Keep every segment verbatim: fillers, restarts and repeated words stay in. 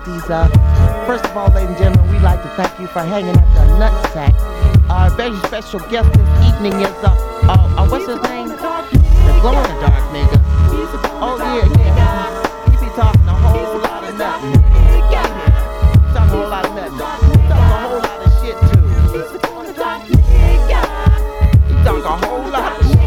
nasties. Uh, first of all, ladies and gentlemen, we'd like to thank you for hanging at the Nutsack. Our very special guest this evening is, uh, uh, uh what's his name? The glow in the dark nigga. Oh, yeah, yeah. He be talking a whole lot of nothing. He talking a whole lot of nothing. He talking a whole lot of shit, too. He talking a whole lot of shit.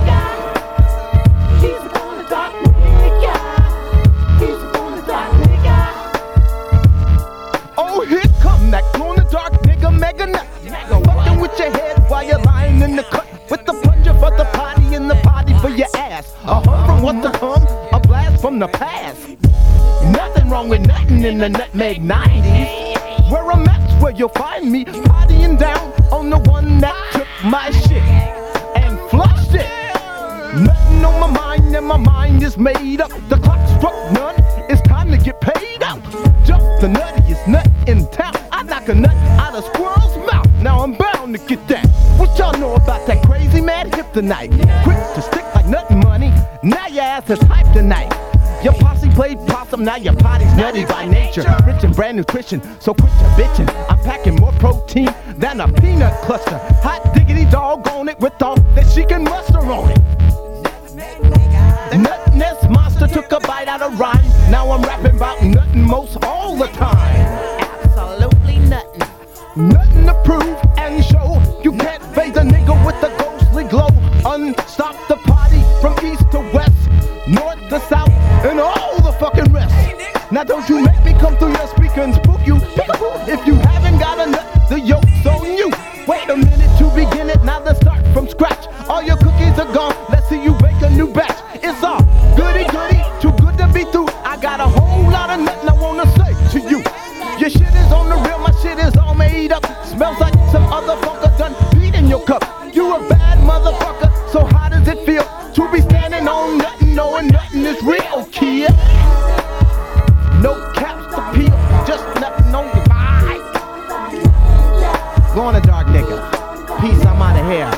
Oh, here come that glow in the dark nigga, mega nut. Fucking with your head while you're lying in the cut. With the plunger for the potty and the potty for your ass. A hum from what's to come, a blast from the past. Nothing wrong with nothing in the nutmeg nineties. Where I'm at, where you'll find me partying down on the one that took my shit and flushed it. Nothing on my mind and my mind is made up. The clock struck none, it's time to get paid out. Jump the nuttiest nut in town. I knock a nut out of squirrel's mouth. Now I'm bound to get that. What y'all know about that crazy mad hip tonight? Quick to stick like nut money. Now your ass is hyped tonight. Your posse played possum, now your body's nutty by nature. Rich and brand nutrition, so quit your bitchin'. I'm packing more protein than a peanut cluster. Hot diggity dog on it with all that she can muster on it. The nutness monster took a bite out of rhyme. Now I'm rapping about nuttin' most all the time. Absolutely nuttin'. Nothing to prove and show. You can't phase a nigga with a ghostly glow. Unstop the party from east to west, north to south, and all the fucking rest. Now don't you make me come through your speaker and spook you. Peek-a-boo. If you haven't got a nut, the yoke's on you. Wait a minute to begin it, now let's start from scratch. All your cookies are gone, let's see you bake a new batch. It's all goody goody, too good to be through. I got a whole lot of nothing I wanna say to you. Your shit is on the real, my shit is all made up. Smells like some other fucker done peed in your cup. You a bad motherfucker, so how does it feel to be standing on nothing, knowing nothing is real, kid? No caps to peel, just nothing on the vibe. Go on a dark nigga. Peace, I'm out of here.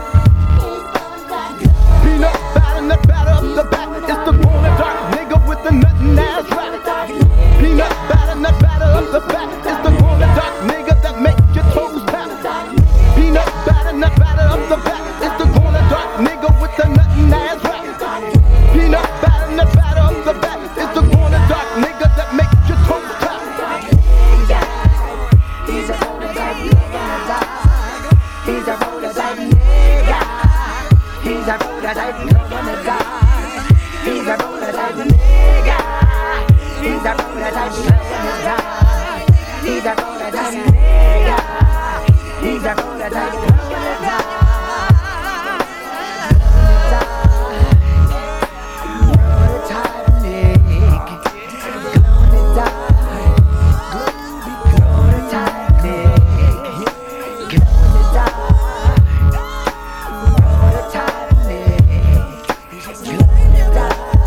Peanut batter, nut batter up the bat. It's the go on a dark nigga with the nothing ass rap. Peanut batter, nut batter up the bat. It's the go on a dark nigga that make your toes tap. Peanut batter, nut batter up the bat. It's the go on a dark nigga with the nothing ass rap. Peanut batter, nut batter up the bat. It's the go on a dark nigga that make your toes tap. He's a prototype nigga. He's a prototype nigga. He's a prototype nigga. He's a prototype nigga. He's a prototype nigga. He's a prototype nigga. He's a prototype nigga. Die.